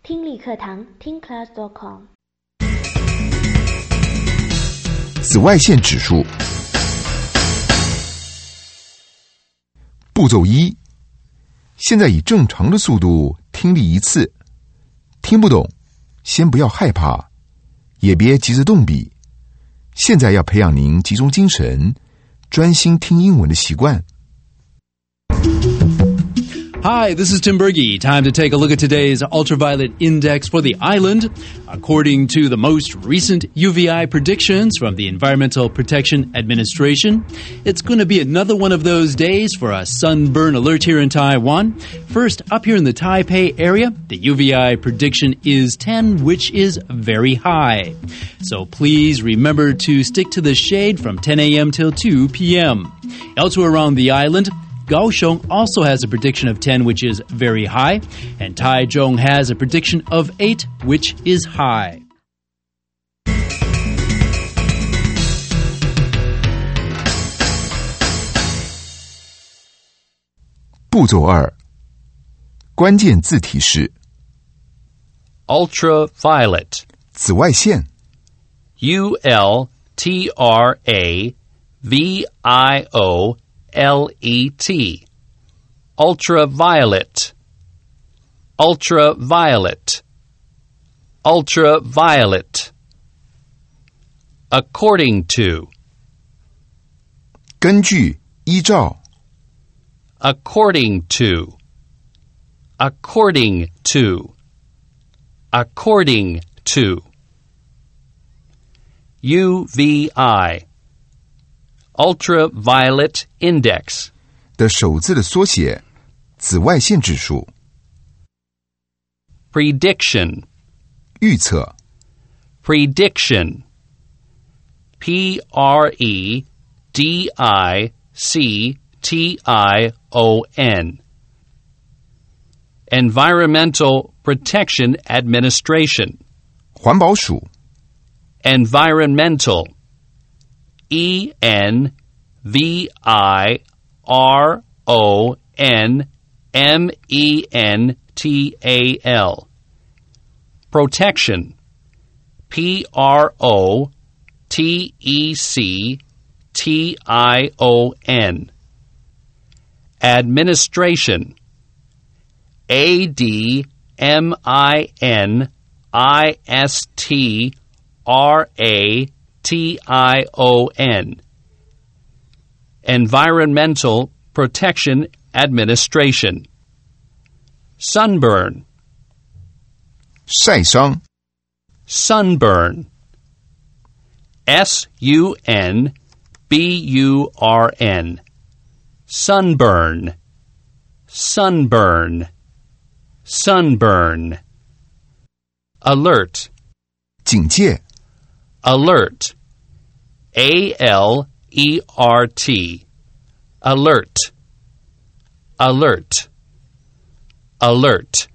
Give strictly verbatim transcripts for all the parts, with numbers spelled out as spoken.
听力课堂听 class dot com。 紫外线指数。步骤一，现在以正常的速度听力一次，听不懂先不要害怕，也别急着动笔，现在要培养您集中精神专心听英文的习惯。 Hi, this is Tim Berge. Time to take a look at today's ultraviolet index for the island. According to the most recent U V I predictions from the Environmental Protection Administration, it's going to be another one of those days for a sunburn alert here in Taiwan. First, up here in the Taipei area, the U V I prediction is ten, which is very high. So please remember to stick to the shade from ten a.m. till two p.m. Elsewhere around the island, Kaohsiung also has a prediction of ten, which is very high, and Taichung has a prediction of eight, which is high. 步骤二，关键字提示。 Ultraviolet. 紫外线。 U L T R A V I O L E T. Ultraviolet. Ultraviolet. Ultraviolet. According to. 根据，依照。 According to. According to. According to. U V I. Ultraviolet Index 的首字的缩写，紫外线指数。 Prediction 预测。 Prediction P R E D I C T I O N Environmental Protection Administration 环保署。 Environmental E N V I R O N M E N T A L Protection P R O T E C T I O N Administration A D M I N I S T R A T I O N Environmental Protection Administration Sunburn 晒伤。 Sunburn S U N B U R N Sunburn Sunburn Sunburn Alert 警戒。 Alert A L E R T Alert Alert Alert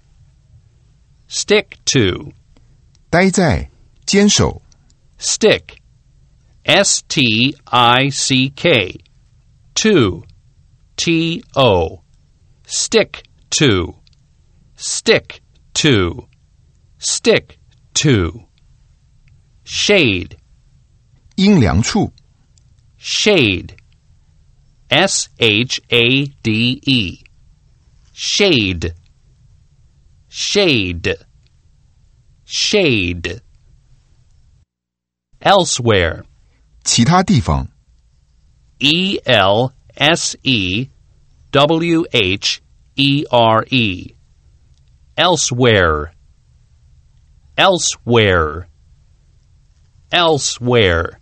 Stick to 待在，坚守。 Stick S T I C K To T O Stick to Stick to Stick to Shade 阴凉处。 Shade S H A D E Shade Shade Shade Elsewhere 其他地方。 E L S E W H E R E Elsewhere Elsewhere Elsewhere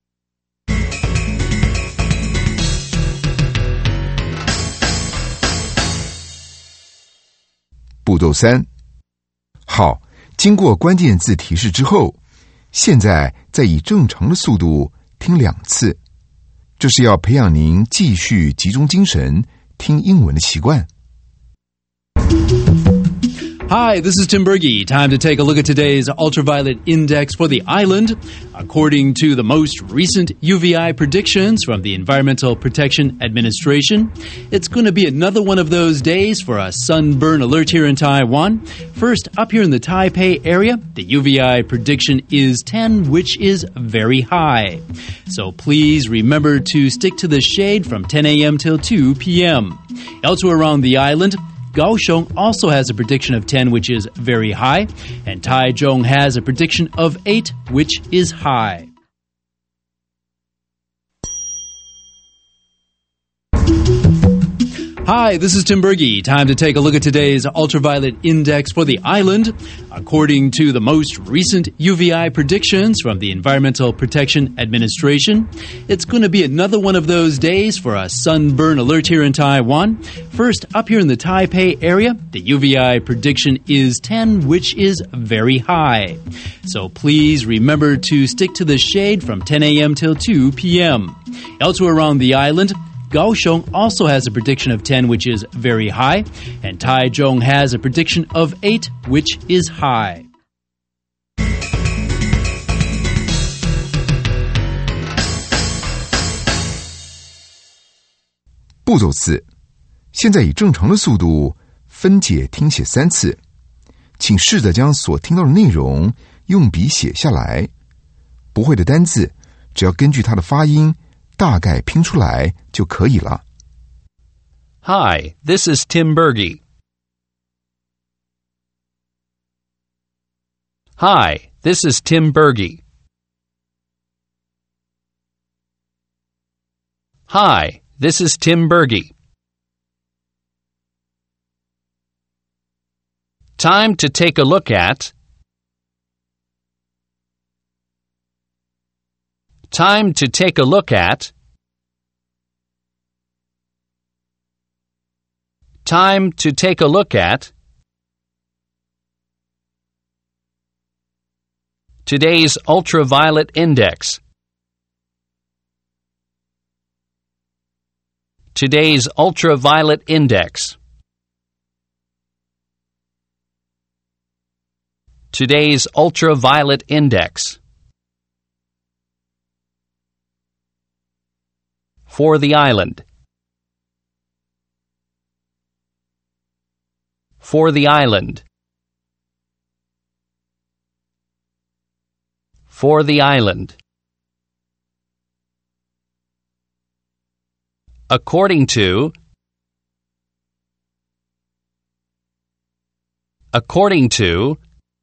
步骤三，好，经过关键字提示之后，现在再以正常的速度听两次，这是要培养您继续集中精神听英文的习惯。 Hi, this is Tim Berge. Time to take a look at today's ultraviolet index for the island. According to the most recent U V I predictions from the Environmental Protection Administration, it's going to be another one of those days for a sunburn alert here in Taiwan. First, up here in the Taipei area, the U V I prediction is ten, which is very high. So please remember to stick to the shade from ten a.m. till two p.m. Elsewhere around the island, Kaohsiung also has a prediction of ten, which is very high, and Taichung has a prediction of eight, which is high. Hi, this is Tim Berge. Time to take a look at today's ultraviolet index for the island. According to the most recent U V I predictions from the Environmental Protection Administration, it's going to be another one of those days for a sunburn alert here in Taiwan. First, up here in the Taipei area, the U V I prediction is ten, which is very high. So please remember to stick to the shade from ten a.m. till two p.m. Elsewhere around the island, Kaohsiung also has a prediction of ten, which is very high, and Taichung has a prediction of eight, which is high. 步骤四，现在以正常的速度分解听写三次，请试着将所听到的内容用笔写下来。不会的单字，只要根据它的发音大概拼出来就可以了。 Hi, this is Tim Berge. Hi, this is Tim Berge. Hi, this is Tim Berge. Time to take a look at. Time to take a look at. Time to take a look at. Today's ultraviolet index. Today's ultraviolet index. Today's ultraviolet index. For the island. For the island. For the island. According to. According to.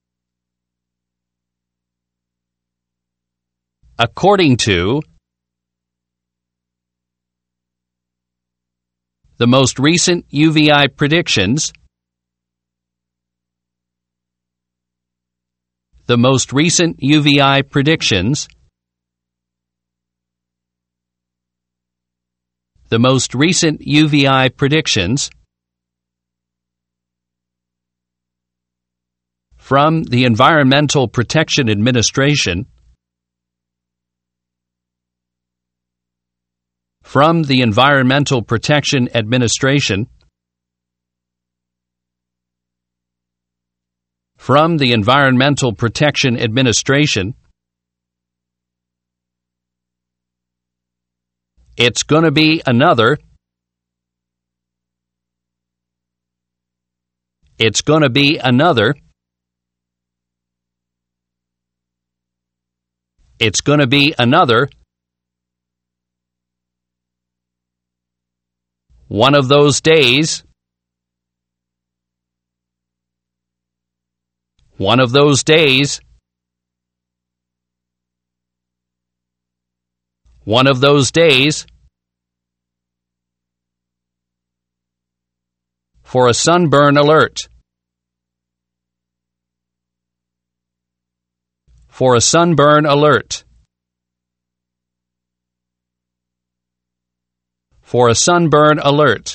According to. The most recent U V I predictions. The most recent U V I predictions. The most recent U V I predictions. From the Environmental Protection Administration. From the Environmental Protection Administration. From the Environmental Protection Administration. It's going to be another. It's going to be another. It's going to be another. One of those days. One of those days. One of those days. For a sunburn alert. For a sunburn alert. For a sunburn alert.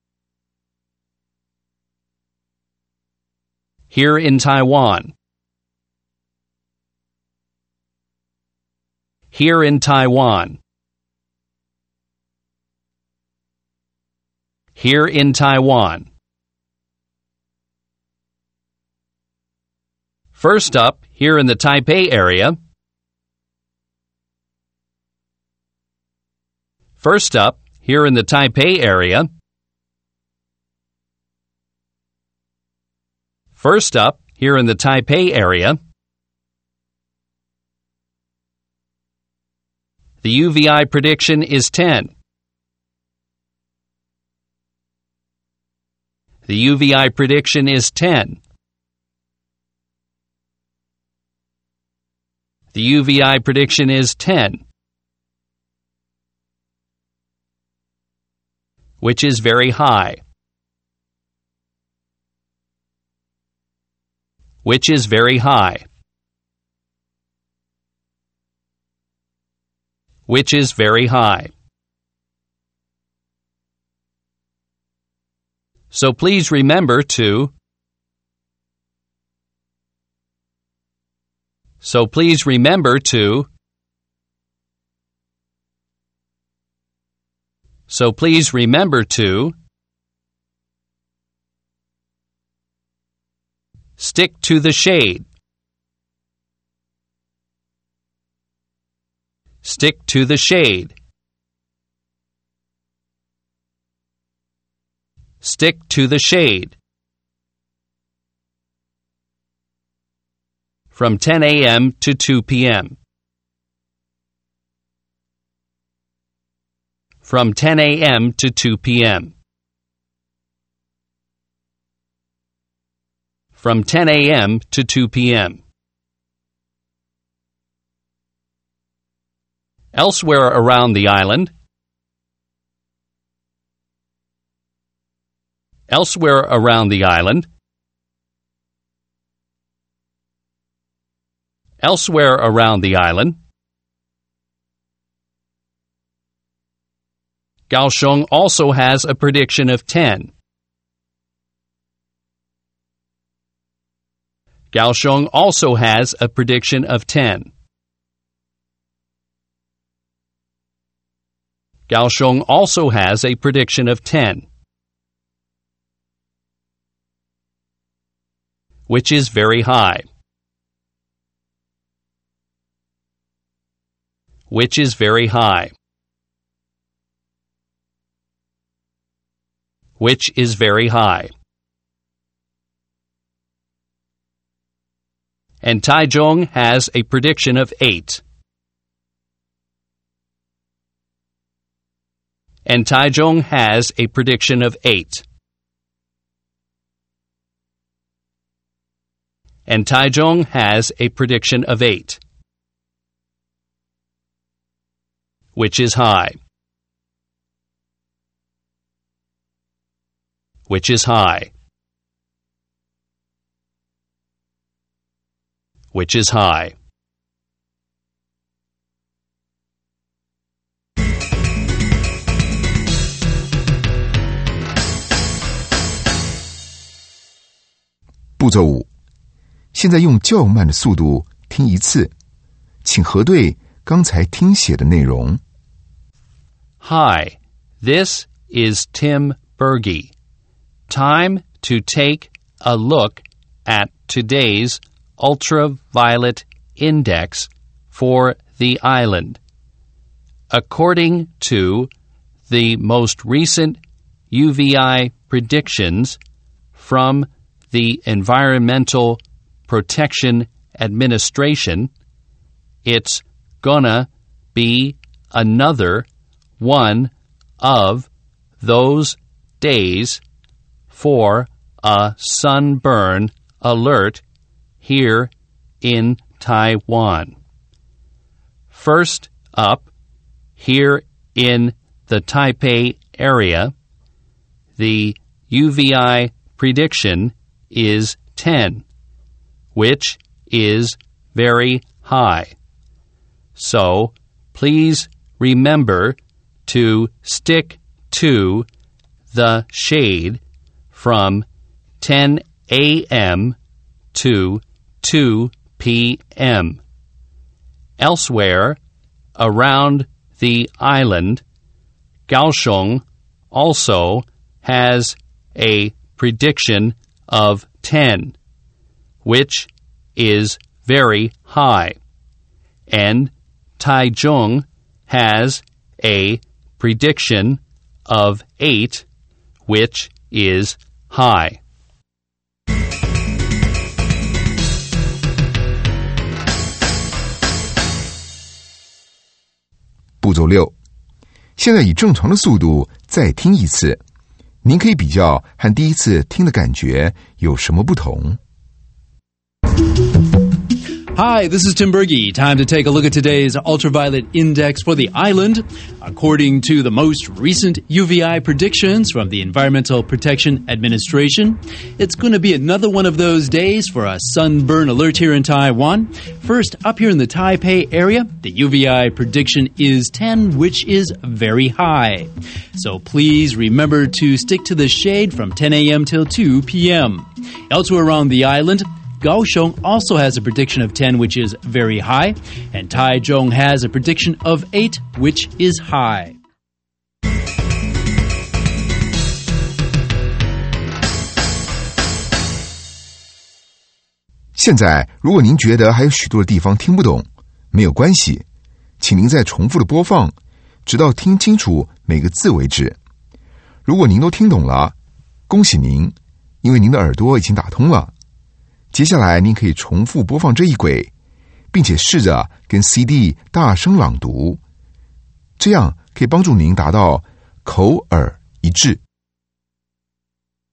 Here in Taiwan. Here in Taiwan. Here in Taiwan. First up, here in the Taipei area, First up, here in the Taipei area, First up, here in the Taipei area, the U V I prediction is ten. The U V I prediction is ten. The U V I prediction is ten. Which is very high. Which is very high. Which is very high. So please remember to So please remember to So please remember to stick to the shade. Stick to the shade. Stick to the shade. From ten a.m. to two p.m. From ten a.m. to two p.m. From ten a.m. to two p.m. Elsewhere around the island, Elsewhere around the island, Elsewhere around the island, Kaohsiung also has a prediction of ten. Kaohsiung also has a prediction of ten. Kaohsiung also has a prediction of ten. Which is very high. Which is very high. Which is very high. And Taichung has a prediction of eight. And Taichung has a prediction of eight. And Taichung has a prediction of eight. Which is high. Which is high. Which is high. 步骤五，现在用较慢的速度听一次，请核对刚才听写的内容。 Hi, this is Tim Berge. Time to take a look at today's ultraviolet index for the island. According to the most recent U V I predictions from the Environmental Protection Administration, it's gonna be another one of those days for a sunburn alert here in Taiwan. First up, here in the Taipei area, the U V I prediction is ten, which is very high. So please remember to stick to the shade from ten a.m. to two p.m. Elsewhere around the island, Kaohsiung also has a prediction of ten, which is very high. And Taichung has a prediction of eight, which is high. 步骤六，现在以正常的速度再听一次，您可以比较和第一次听的感觉有什么不同。 Hi, this is Tim Berge. Time to take a look at today's ultraviolet index for the island. According to the most recent U V I predictions from the Environmental Protection Administration, it's going to be another one of those days for a sunburn alert here in Taiwan. First, up here in the Taipei area, the U V I prediction is ten, which is very high. So please remember to stick to the shade from ten a.m. till two p.m. Elsewhere around the island, Kaohsiung also has a prediction of ten, which is very high, and Taichung has a prediction of eight, which is high. 现在，如果您觉得还有许多的地方听不懂，没有关系，请您再重复的播放，直到听清楚每个字为止。如果您都听懂了，恭喜您，因为您的耳朵已经打通了。接下来您可以重复播放这一轨，并且试着跟 C D 大声朗读，这样可以帮助您达到口耳一致。